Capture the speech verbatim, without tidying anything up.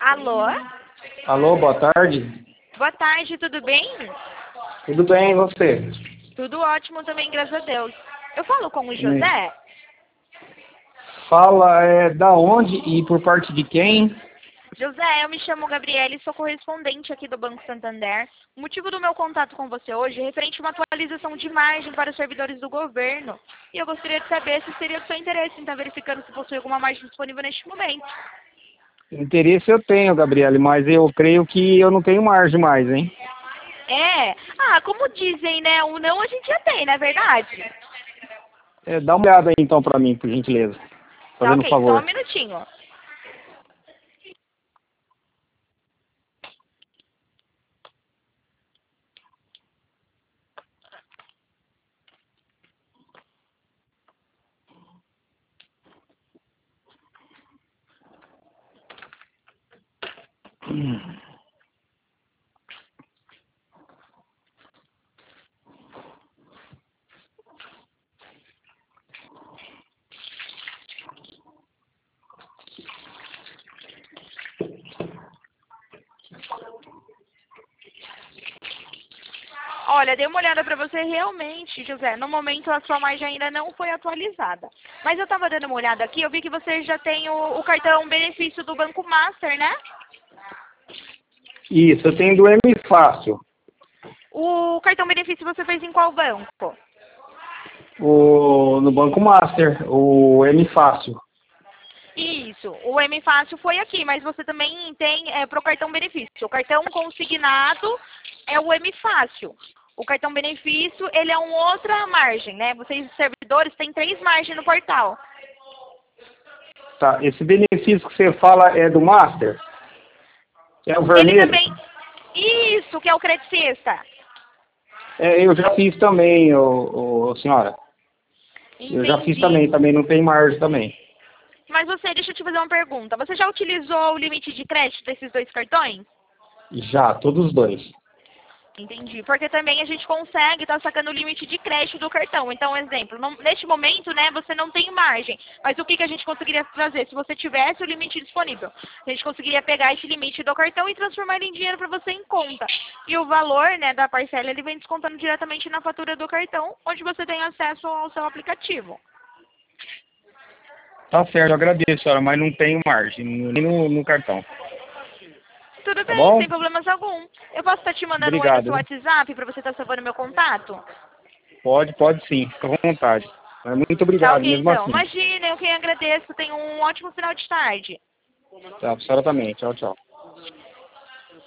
Alô? Alô, boa tarde. Boa tarde, tudo bem? Tudo bem, e você? Tudo ótimo também, graças a Deus. Eu falo com o Hum. José? Fala, é, da onde e por parte de quem? José, eu me chamo Gabriele, sou correspondente aqui do Banco Santander. O motivo do meu contato com você hoje é referente a uma atualização de margem para os servidores do governo. E eu gostaria de saber se seria do seu interesse em estar verificando se possui alguma margem disponível neste momento. Interesse eu tenho, Gabriele, mas eu creio que eu não tenho margem mais, hein? É? Ah, como dizem, né? O não a gente já tem, não é verdade? É, dá uma olhada aí então pra mim, por gentileza. Tá Fazendo um ok, só um favor. minutinho. Hum. Olha, dei uma olhada para você realmente, José. No momento a sua margem ainda não foi atualizada. Mas eu estava dando uma olhada aqui, eu vi que você já tem o, o cartão benefício do Banco Master, né? Isso, eu tenho do M Fácil. O cartão benefício você fez em qual banco? O, no Banco Master, o M Fácil. Isso, o M Fácil foi aqui, mas você também tem é, para o cartão benefício. O cartão consignado é o M Fácil. O cartão benefício, ele é uma outra margem, né? Vocês, servidores, têm três margens no portal. Tá, esse benefício que você fala é do Master? É o Ele vermelho? também... Isso, que é o Credicista. É, eu já fiz também, ô, ô, senhora. Eu já fiz Entendi. também, também não tem margem também. Mas você, deixa eu te fazer uma pergunta. Você já utilizou o limite de crédito desses dois cartões? Já, todos os dois. Entendi. Porque também a gente consegue estar sacando o limite de crédito do cartão. Então, um exemplo, não- neste momento, né, você não tem margem. Mas o que, que a gente conseguiria fazer? Se você tivesse o limite disponível, a gente conseguiria pegar esse limite do cartão e transformar ele em dinheiro para você em conta. E o valor, né, da parcela, ele vem descontando diretamente na fatura do cartão, onde você tem acesso ao seu aplicativo. Tá certo, eu agradeço, senhora, mas não tenho margem, nem no, no cartão. Tudo Tá bem, bom? sem problemas algum. Eu posso estar te mandando um oi no Obrigado, seu viu? WhatsApp para você estar salvando meu contato? Pode, pode sim, fica à vontade. Mas muito Tá obrigado, ok, mesmo então. assim. Imagina, eu quem agradeço. Tenha um ótimo final de tarde. Tá, a senhora também. Tchau, tchau.